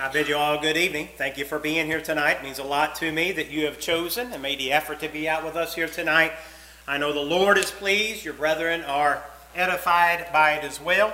bid you all good evening. Thank you for being here tonight. It means a lot to me that you have chosen and made the effort to be out with us here tonight. I know the Lord is pleased. Your brethren are edified by it as well.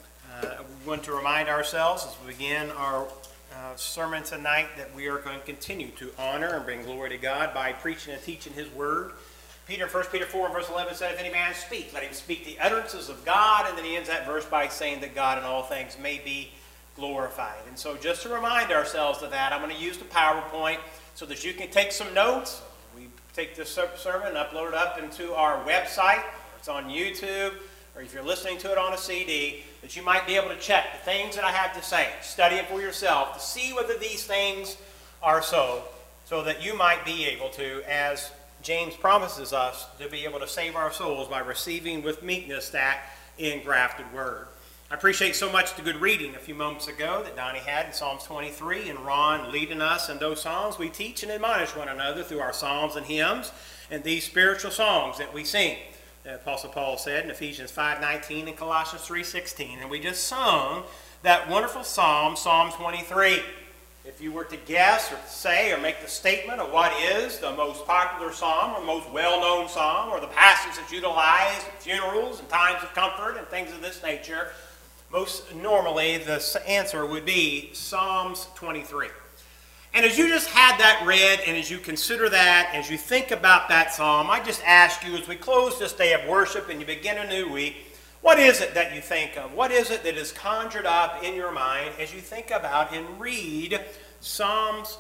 We want to remind ourselves as we begin our sermon tonight that we are going to continue to honor and bring glory to God by preaching and teaching His Word. 1 Peter 4 and verse 11 said, "If any man speak, let him speak the utterances of God." And then he ends that verse by saying that God in all things may be glorified. And so just to remind ourselves of that, I'm going to use the PowerPoint so that you can take some notes. We take this sermon and upload it up into our website. It's on YouTube, or if you're listening to it on a CD, that you might be able to check the things that I have to say. Study it for yourself to see whether these things are so that you might be able to, as James promises us, to be able to save our souls by receiving with meekness that engrafted word. I appreciate so much the good reading a few moments ago that Donnie had in Psalms 23, and Ron leading us in those psalms. We teach and admonish one another through our psalms and hymns and these spiritual songs that we sing. The Apostle Paul said in Ephesians 5:19 and Colossians 3:16. And we just sung that wonderful psalm, Psalm 23. If you were to guess or say or make the statement of what is the most popular psalm or most well-known psalm or the passage that's utilized at funerals and times of comfort and things of this nature, most normally the answer would be Psalms 23. And as you just had that read, and as you consider that, as you think about that psalm, I just ask you as we close this day of worship and you begin a new week, what is it that you think of? What is it that is conjured up in your mind as you think about and read Psalms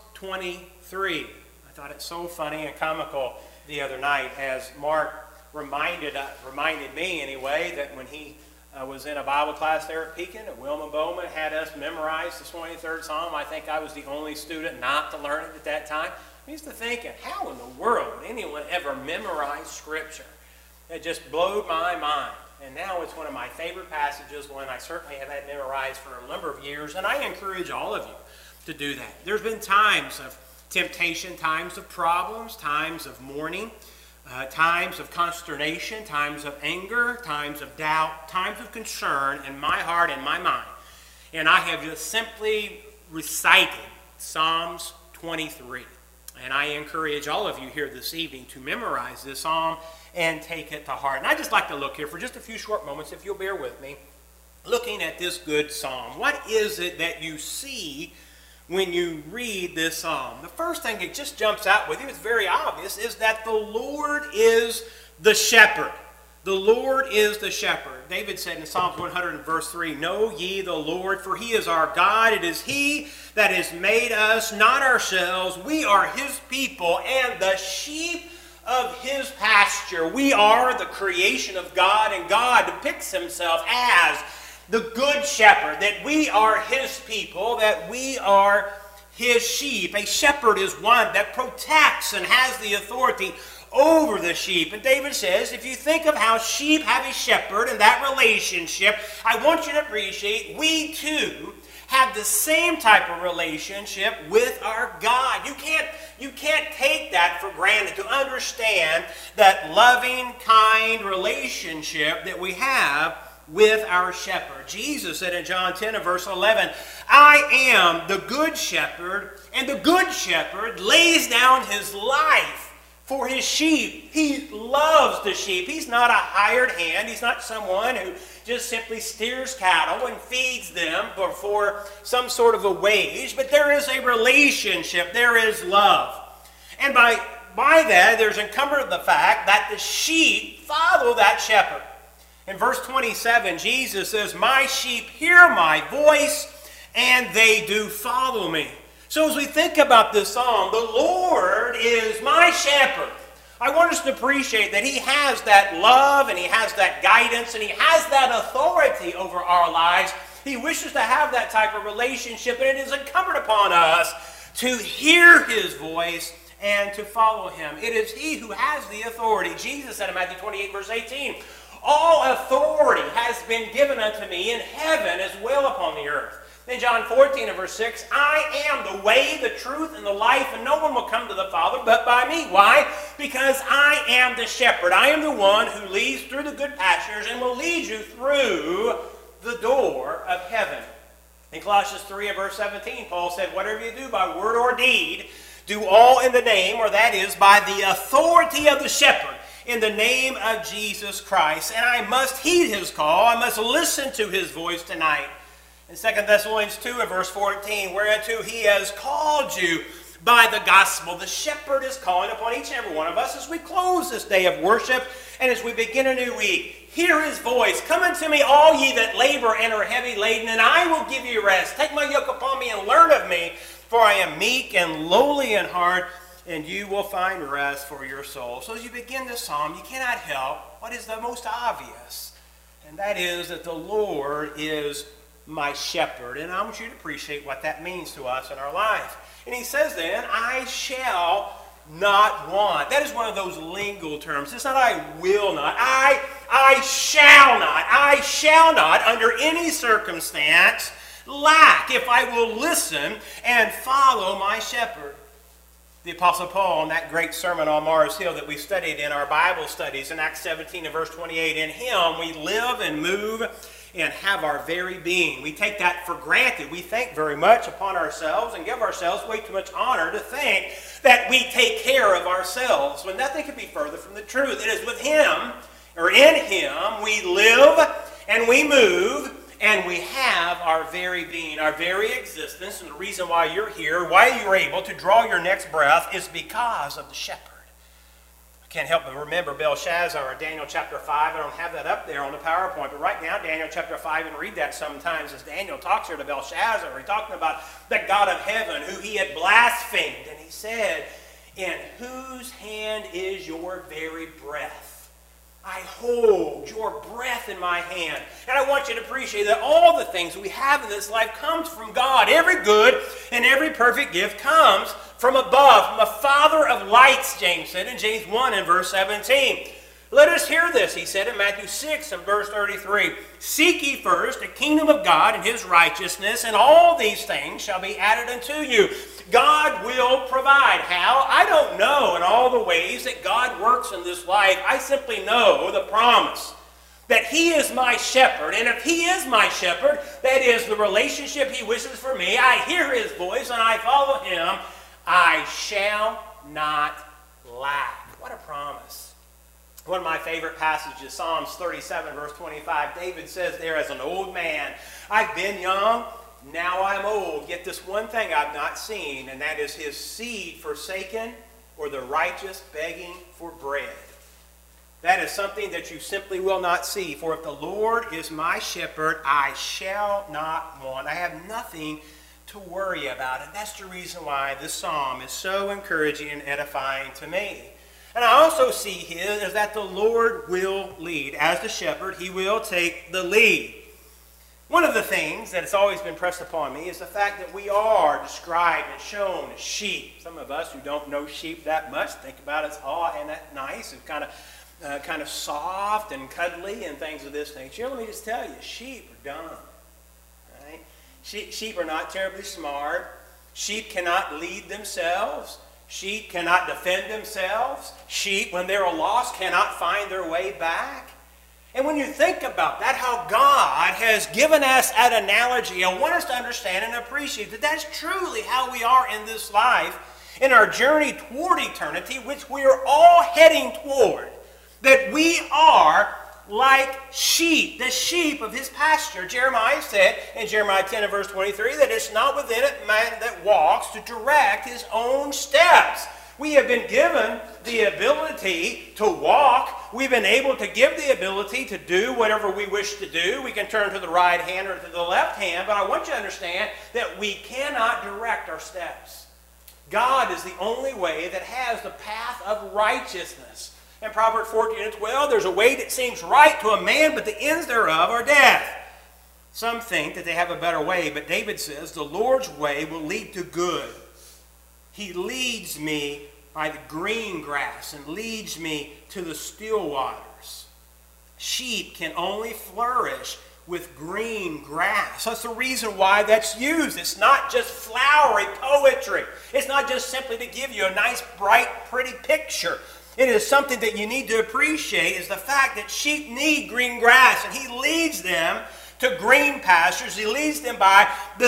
23? I thought it's so funny and comical the other night as Mark reminded me anyway that when he was in a Bible class there at Pekin, and Wilma Bowman had us memorize the 23rd Psalm. I think I was the only student not to learn it at that time. I used to think, how in the world would anyone ever memorize Scripture? It just blew my mind. And now it's one of my favorite passages, one I certainly have had memorized for a number of years, and I encourage all of you to do that. There's been times of temptation, times of problems, times of mourning, times of consternation, times of anger, times of doubt, times of concern in my heart and my mind. And I have just simply recited Psalms 23. And I encourage all of you here this evening to memorize this psalm and take it to heart. And I'd just like to look here for just a few short moments, if you'll bear with me, looking at this good psalm. What is it that you see when you read this psalm? The first thing that just jumps out with you, it's very obvious, is that the Lord is the shepherd. The Lord is the shepherd. David said in Psalms 100 and verse 3, "Know ye the Lord, for He is our God. It is He that has made us, not ourselves. We are His people and the sheep of His pasture." We are the creation of God, and God depicts Himself as the good shepherd, that we are His people, that we are His sheep. A shepherd is one that protects and has the authority over the sheep. And David says, if you think of how sheep have a shepherd and that relationship, I want you to appreciate we too have the same type of relationship with our God. You can't take that for granted, to understand that loving, kind relationship that we have with our shepherd. Jesus said in John 10 and verse 11, "I am the good shepherd, and the good shepherd lays down his life for his sheep." He loves the sheep. He's not a hired hand. He's not someone who just simply steers cattle and feeds them for some sort of a wage, but there is a relationship. There is love. And by that, there's encumbered the fact that the sheep follow that shepherd. In verse 27, Jesus says, "My sheep hear my voice, and they do follow me." So as we think about this psalm, the Lord is my shepherd. I want us to appreciate that He has that love, and He has that guidance, and He has that authority over our lives. He wishes to have that type of relationship, and it is incumbent upon us to hear His voice and to follow Him. It is He who has the authority. Jesus said in Matthew 28, verse 18, "All authority has been given unto me in heaven as well upon the earth." In John 14 and verse 6, "I am the way, the truth, and the life, and no one will come to the Father but by me." Why? Because I am the shepherd. I am the one who leads through the good pastures and will lead you through the door of heaven. In Colossians 3 and verse 17, Paul said, whatever you do by word or deed, do all in the name, or that is, by the authority of the shepherd, in the name of Jesus Christ. And I must heed his call. I must listen to his voice tonight. In 2 Thessalonians 2 and verse 14, whereunto he has called you by the gospel. The shepherd is calling upon each and every one of us as we close this day of worship and as we begin a new week. Hear his voice. Come unto me, all ye that labor and are heavy laden, and I will give you rest. Take my yoke upon me and learn of me, for I am meek and lowly in heart, and you will find rest for your soul. So as you begin this psalm, you cannot help what is the most obvious, and that is that the Lord is my shepherd. And I want you to appreciate what that means to us in our life. And he says then, I shall not want. That is one of those lingual terms. It's not I will not. I shall not. I shall not under any circumstance lack if I will listen and follow my shepherd. The Apostle Paul, in that great sermon on Mars Hill that we studied in our Bible studies in Acts 17 and verse 28, in him we live and move and have our very being. We take that for granted. We think very much upon ourselves and give ourselves way too much honor to think that we take care of ourselves, when nothing could be further from the truth. It is with him, or in him, we live and we move and we have our very being, our very existence. And the reason why you're here, why you're able to draw your next breath, is because of the shepherd. I can't help but remember Belshazzar in Daniel chapter 5. I don't have that up there on the PowerPoint, but right now, Daniel chapter 5, and read that sometimes as Daniel talks here to Belshazzar. He's talking about the God of heaven who he had blasphemed. And he said, in whose hand is your very breath? I hold your breath in my hand. And I want you to appreciate that all the things we have in this life comes from God. Every good and every perfect gift comes from above, from the Father of lights, James said in James 1 and verse 17. Let us hear this, he said in Matthew 6 and verse 33. Seek ye first the kingdom of God and his righteousness, and all these things shall be added unto you. God will provide. How? I don't know in all the ways that God works in this life. I simply know the promise that he is my shepherd. And if he is my shepherd, that is the relationship he wishes for me. I hear his voice and I follow him. I shall not lack. What a promise. One of my favorite passages, Psalms 37, verse 25. David says there, as an old man, I've been young, now I'm old. Yet this one thing I've not seen, and that is his seed forsaken or the righteous begging for bread. That is something that you simply will not see. For if the Lord is my shepherd, I shall not want. I have nothing to worry about. And that's the reason why this psalm is so encouraging and edifying to me. And I also see here is that the Lord will lead. As the shepherd, he will take the lead. One of the things that has always been pressed upon me is the fact that we are described and shown as sheep. Some of us who don't know sheep that much think about it as, oh, and that's nice and kind of soft and cuddly and things of this nature. Let me just tell you, sheep are dumb. Right? Sheep are not terribly smart. Sheep cannot lead themselves. Sheep cannot defend themselves. Sheep, when they're lost, cannot find their way back. And when you think about that, how God has given us that analogy, I want us to understand and appreciate that that's truly how we are in this life, in our journey toward eternity, which we are all heading toward. That we are like sheep, the sheep of his pasture. Jeremiah said in Jeremiah 10 and verse 23 that it's not within it man that walks to direct his own steps. We have been given the ability to walk. We've been able to give the ability to do whatever we wish to do. We can turn to the right hand or to the left hand, but I want you to understand that we cannot direct our steps. God is the only way that has the path of righteousness. In Proverbs 14 and 12, there's a way that seems right to a man, but the ends thereof are death. Some think that they have a better way, but David says, the Lord's way will lead to good. He leads me by the green grass and leads me to the still waters. Sheep can only flourish with green grass. That's the reason why that's used. It's not just flowery poetry. It's not just simply to give you a nice, bright, pretty picture. It is something that you need to appreciate is the fact that sheep need green grass, and he leads them to green pastures. He leads them by the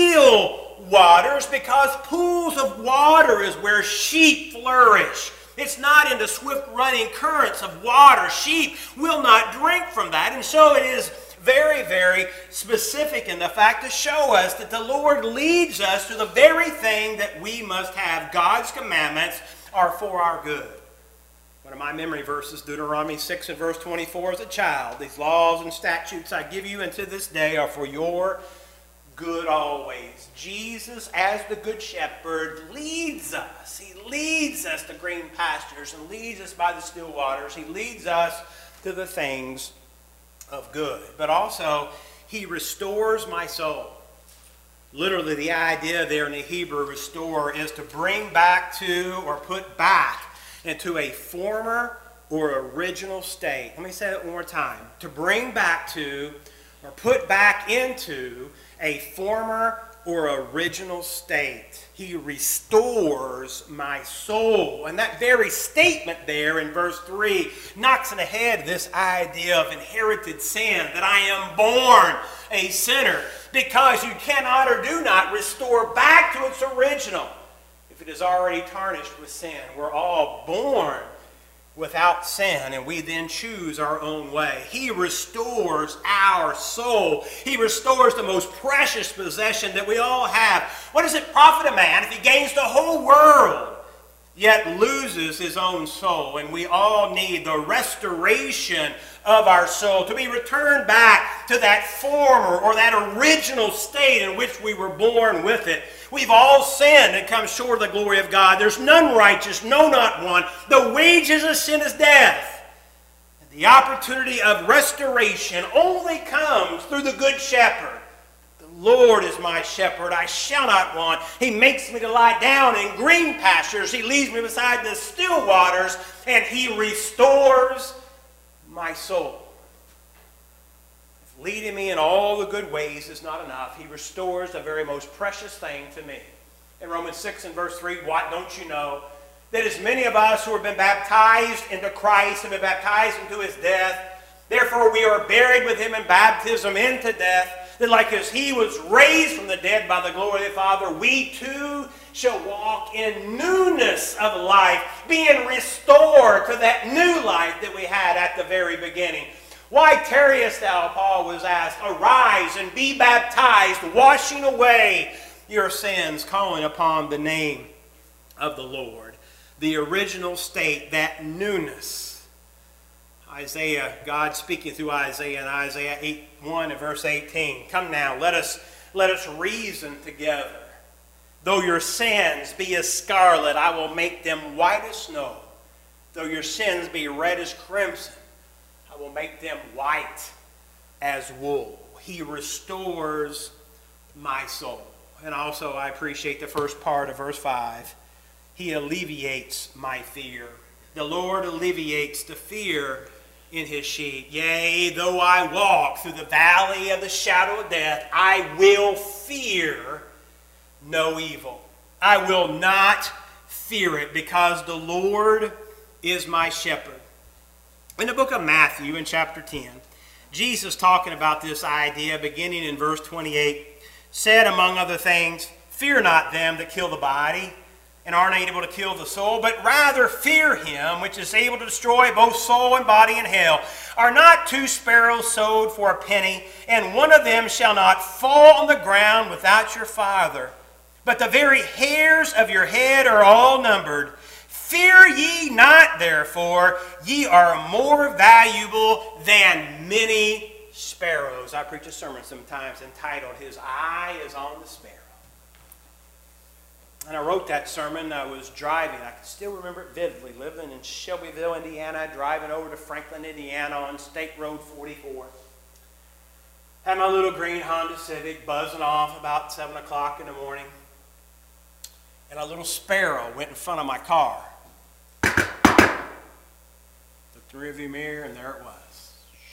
still waters, because pools of water is where sheep flourish. It's not in the swift running currents of water. Sheep will not drink from that. And so it is very, very specific in the fact to show us that the Lord leads us to the very thing that we must have. God's commandments are for our good. One of my memory verses, Deuteronomy 6 and verse 24, as a child, these laws and statutes I give you unto this day are for your good always. Jesus, as the good shepherd, leads us. He leads us to green pastures and leads us by the still waters. He leads us to the things of good. But also, he restores my soul. Literally, the idea there in the Hebrew, restore, is to bring back to or put back into a former or original state. Let me say that one more time. To bring back to or put back into a former or original state. He restores my soul. And that very statement there in verse 3 knocks in the head this idea of inherited sin, that I am born a sinner, because you cannot or do not restore back to its original if it is already tarnished with sin. We're all born without sin, and we then choose our own way. He restores our soul. He restores the most precious possession that we all have. What does it profit a man if he gains the whole world, yet loses his own soul? And we all need the restoration of our soul, to be returned back to that former or that original state in which we were born with it. We've all sinned and come short of the glory of God. There's none righteous, no, not one. The wages of sin is death. And the opportunity of restoration only comes through the good shepherd. The Lord is my shepherd, I shall not want. He makes me to lie down in green pastures. He leads me beside the still waters, and he restores my soul. If leading me in all the good ways is not enough, he restores the very most precious thing to me. In Romans 6 and verse 3, what don't you know? That as many of us who have been baptized into Christ have been baptized into his death, therefore we are buried with him in baptism into death, that like as he was raised from the dead by the glory of the Father, we too shall walk in newness of life, being restored to that new life that we had at the very beginning. Why tarriest thou, Paul was asked. Arise and be baptized, washing away your sins, calling upon the name of the Lord. The original state, that newness. Isaiah, God speaking through Isaiah in Isaiah 8:1 and verse 18. Come now, let us reason together. Though your sins be as scarlet, I will make them white as snow. Though your sins be red as crimson, I will make them white as wool. He restores my soul. And also I appreciate the first part of verse 5. He alleviates my fear. The Lord alleviates the fear in his sheep. Yea, though I walk through the valley of the shadow of death, I will fear no evil. I will not fear it, because the Lord is my shepherd. In the book of Matthew, in chapter 10, Jesus, talking about this idea, beginning in verse 28, said, among other things, fear not them that kill the body, and aren't able to kill the soul, but rather fear him which is able to destroy both soul and body in hell. Are not 2 sparrows sold for a penny, and one of them shall not fall on the ground without your Father? But the very hairs of your head are all numbered. Fear ye not, therefore, ye are more valuable than many sparrows. I preach a sermon sometimes entitled, His Eye is on the Sparrow. And I wrote that sermon. I was driving. I can still remember it vividly. Living in Shelbyville, Indiana, driving over to Franklin, Indiana on State Road 44. Had my little green Honda Civic buzzing off about 7 o'clock in the morning. And a little sparrow went in front of my car. Looked the rearview mirror, and there it was.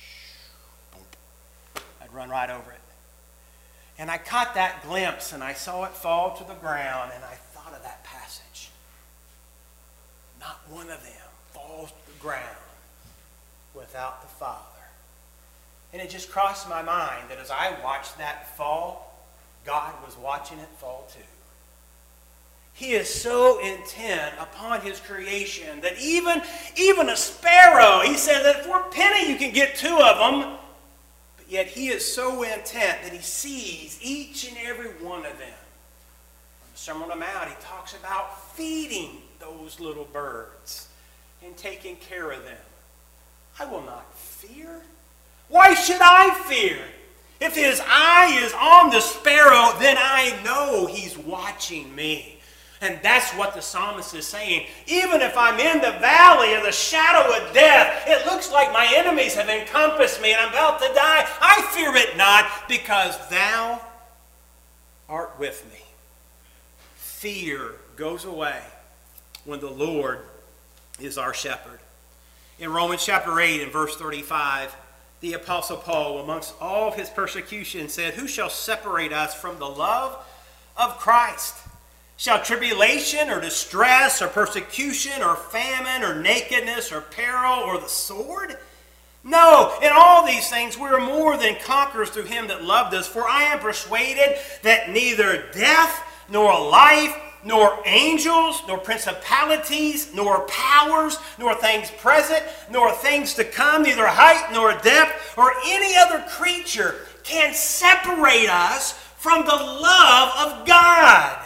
I'd run right over it. And I caught that glimpse, and I saw it fall to the ground, and I thought of that passage. Not one of them falls to the ground without the Father. And it just crossed my mind that as I watched that fall, God was watching it fall too. He is so intent upon his creation that even a sparrow, he said that for a penny you can get 2 of them. But yet he is so intent that he sees each and every one of them. On the Sermon on the Mount, he talks about feeding those little birds and taking care of them. I will not fear. Why should I fear? If his eye is on the sparrow, then I know he's watching me. And that's what the psalmist is saying. Even if I'm in the valley of the shadow of death, it looks like my enemies have encompassed me and I'm about to die. I fear it not, because thou art with me. Fear goes away when the Lord is our shepherd. In Romans chapter 8 and verse 35, the Apostle Paul, amongst all of his persecution, said, "Who shall separate us from the love of Christ? Shall tribulation or distress or persecution or famine or nakedness or peril or the sword? No, in all these things we are more than conquerors through him that loved us. For I am persuaded that neither death nor life, nor angels, nor principalities, nor powers, nor things present, nor things to come, neither height nor depth, or any other creature can separate us from the love of God."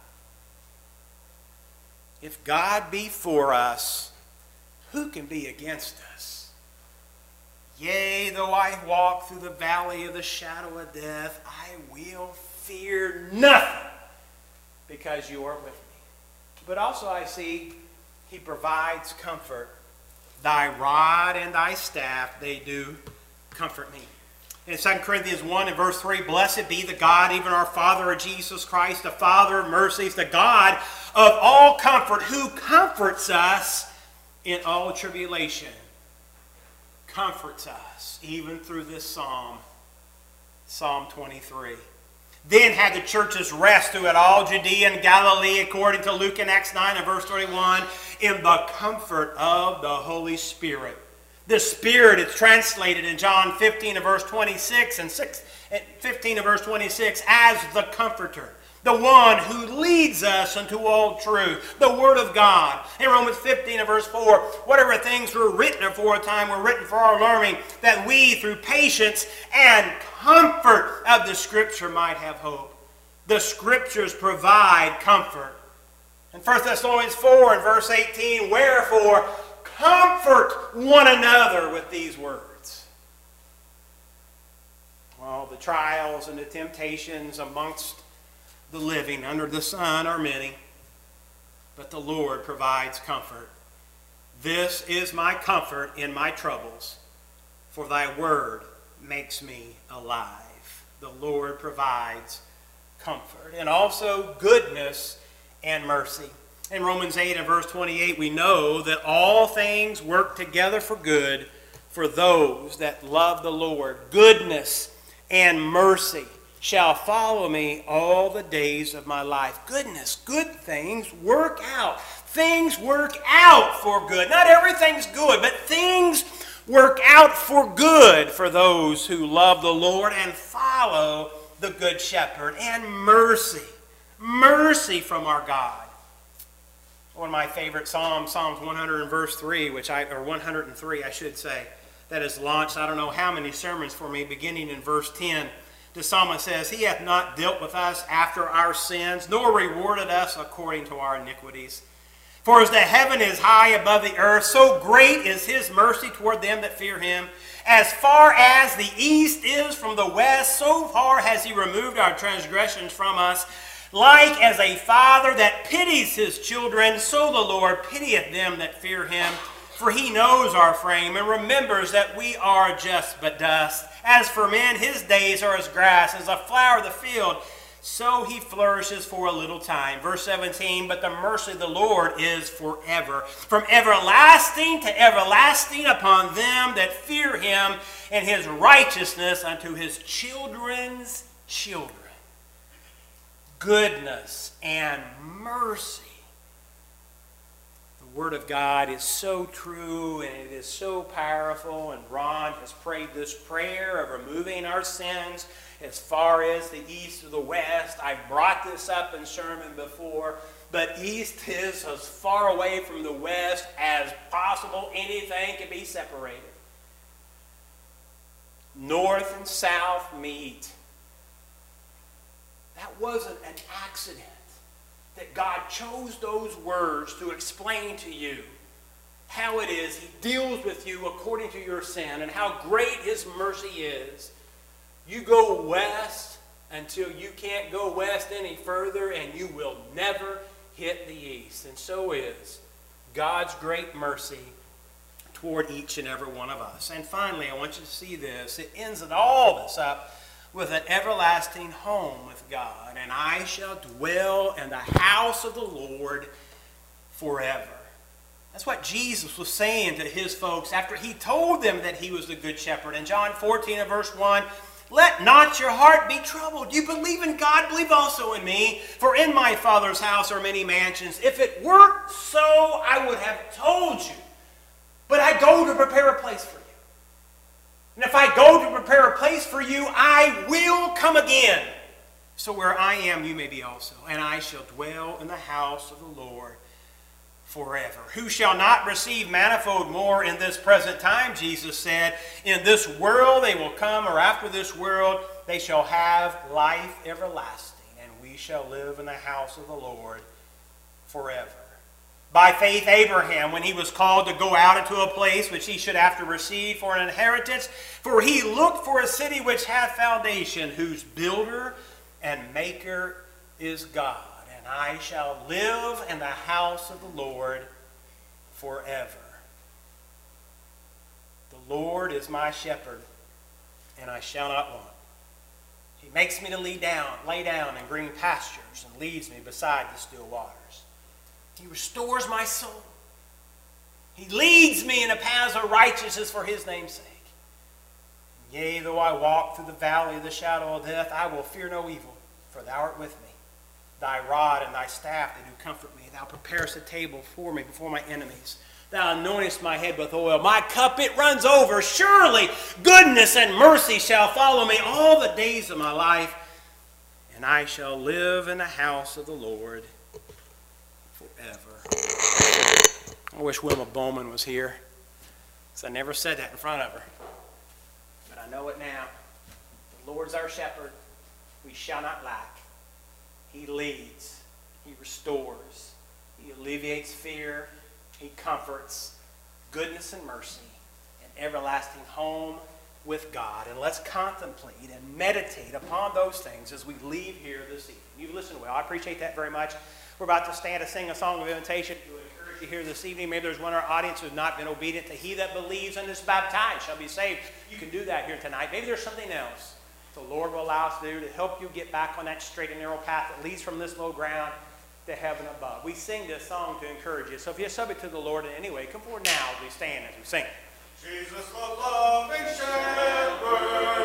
If God be for us, who can be against us? Yea, though I walk through the valley of the shadow of death, I will fear nothing, because you are with me. But also I see he provides comfort. Thy rod and thy staff, they do comfort me. In 2 Corinthians 1 and verse 3, "Blessed be the God, even our Father, Jesus Christ, the Father of mercies, the God of all comfort, who comforts us in all tribulation." Comforts us even through this psalm, Psalm 23. "Then had the churches rest throughout all Judea and Galilee, according to Luke and Acts 9 and verse 31, in the comfort of the Holy Spirit." The Spirit is translated in John 15 and verse 26 and 15 and verse 26 as the Comforter, the one who leads us into all truth, the Word of God. In Romans 15 and verse 4, "Whatever things were written aforetime were written for our learning, that we through patience and comfort of the Scripture might have hope." The Scriptures provide comfort. In 1 Thessalonians 4 and verse 18, "Wherefore comfort one another with these words." Well, the trials and the temptations amongst the living under the sun are many, but the Lord provides comfort. "This is my comfort in my troubles, for thy word makes me alive." The Lord provides comfort, and also goodness and mercy. In Romans 8 and verse 28, we know that all things work together for good for those that love the Lord. "Goodness and mercy shall follow me all the days of my life." Goodness, good things work out. Things work out for good. Not everything's good, but things work out for good for those who love the Lord and follow the Good Shepherd. And mercy. Mercy from our God. One of my favorite psalms, Psalms 100 and verse 3, or 103, I should say, that has launched I don't know how many sermons for me, beginning in verse 10. The psalmist says, "He hath not dealt with us after our sins, nor rewarded us according to our iniquities. For as the heaven is high above the earth, so great is his mercy toward them that fear him. As far as the east is from the west, so far has he removed our transgressions from us. Like as a father that pities his children, so the Lord pitieth them that fear him. For he knows our frame, and remembers that we are just but dust. As for men, his days are as grass, as a flower of the field. So he flourishes for a little time." Verse 17, "But the mercy of the Lord is forever, from everlasting to everlasting upon them that fear him, and his righteousness unto his children's children." Goodness and mercy. The Word of God is so true and it is so powerful, and Ron has prayed this prayer of removing our sins as far as the east or the west. I've brought this up in sermon before, but east is as far away from the west as possible. Anything can be separated. North and south meet. That wasn't an accident. That God chose those words to explain to you how it is He deals with you according to your sin and how great His mercy is. You go west until you can't go west any further, and you will never hit the east. And so is God's great mercy toward each and every one of us. And finally, I want you to see this. It ends all this up with an everlasting home with God. And I shall dwell in the house of the Lord forever. That's what Jesus was saying to His folks after He told them that He was the good shepherd. In John 14 and verse 1, let not your heart be troubled. You believe in God, believe also in me. For in my Father's house are many mansions. If it weren't so, I would have told you. But I go to prepare a place for you. And if I go to prepare a place for you, I will come again. So where I am, you may be also. And I shall dwell in the house of the Lord forever. Who shall not receive manifold more in this present time, Jesus said. In this world they will come, or after this world they shall have life everlasting. And we shall live in the house of the Lord forever. By faith, Abraham, when he was called to go out into a place which he should after receive for an inheritance, for he looked for a city which hath foundation, whose builder and maker is God. And I shall live in the house of the Lord forever. The Lord is my shepherd, and I shall not want. He makes me to lay down in green pastures, and leads me beside the still waters. He restores my soul. He leads me in the paths of righteousness for His name's sake. Yea, though I walk through the valley of the shadow of death, I will fear no evil, for Thou art with me. Thy rod and Thy staff, they do comfort me. Thou preparest a table for me before my enemies. Thou anointest my head with oil. My cup, it runs over. Surely goodness and mercy shall follow me all the days of my life, and I shall live in the house of the Lord forever. I wish Wilma Bowman was here, because I never said that in front of her. But I know it now. The Lord's our shepherd. We shall not lack. He leads. He restores. He alleviates fear. He comforts. Goodness and mercy. An everlasting home with God. And let's contemplate and meditate upon those things as we leave here this evening. You've listened well. I appreciate that very much. We're about to stand to sing a song of invitation to encourage you here this evening. Maybe there's one in our audience who's not been obedient to He that believes and is baptized shall be saved. You can do that here tonight. Maybe there's something else the Lord will allow us to do to help you get back on that straight and narrow path that leads from this low ground to heaven above. We sing this song to encourage you. So if you're subject to the Lord in any way, come forward now as we stand as we sing. Jesus the loving shepherd.